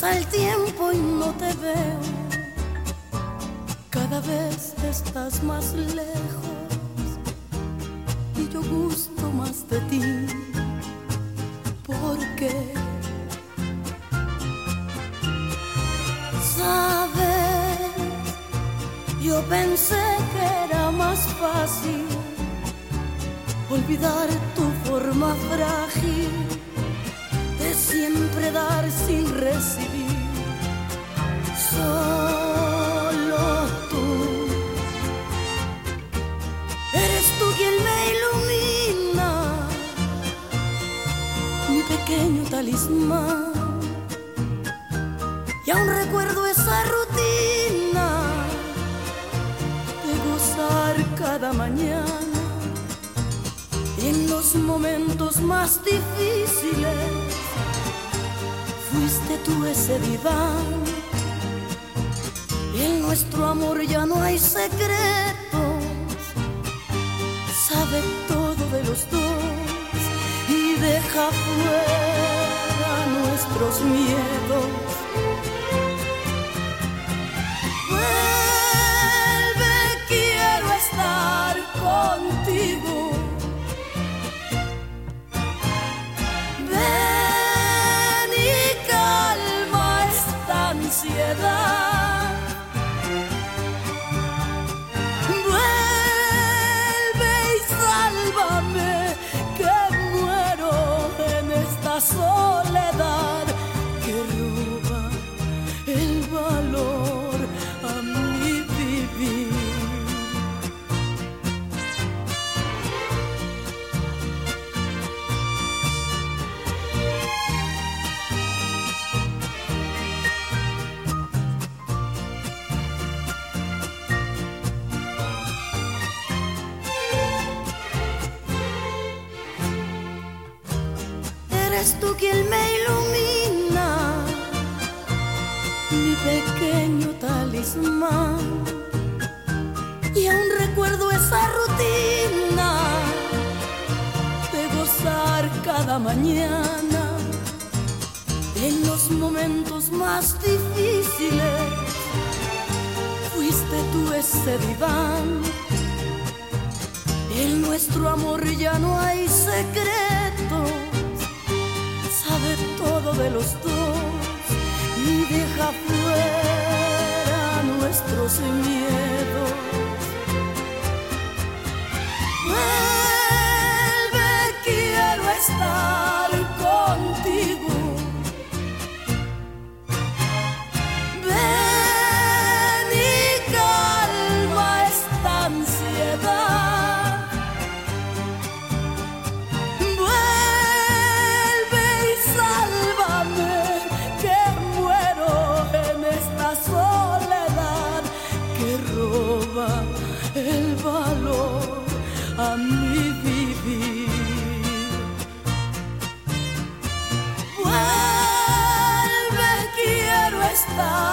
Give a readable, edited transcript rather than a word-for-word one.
Pasa el tiempo y no te veo, cada vez estás más lejos y yo gusto más de ti. ¿Por qué? Sabes, yo pensé que era más fácil olvidar tu forma frágil de siempre dar sin recibir. Solo tú eres tú quien me ilumina, mi pequeño talismán. Y aún recuerdo esa rutina de gozar cada mañana en los momentos más difíciles. Fuiste tú ese diván. En nuestro amor ya no hay secretos, sabe todo de los dos y deja fuera nuestros miedos. Vuelve, quiero estar contigo. Ven y calma esta ansiedad. Vuelve y sálvame, que muero en esta soledad que roba el valor a mi vivir. Eres tú quien me ilumina, mi pequeño talismán. Y aún recuerdo esa rutina de gozar cada mañana en los momentos más difíciles. Fuiste tú ese diván. En nuestro amor ya no hay secretos, sabe todo de los dos y deja fuera nuestros miedos. Vuelve, quiero estar contigo. Ven y calma esta ansiedad. Vuelve y sálvame, que muero en esta soledad que roba el valor a mi vivir. Vuelve, quiero estar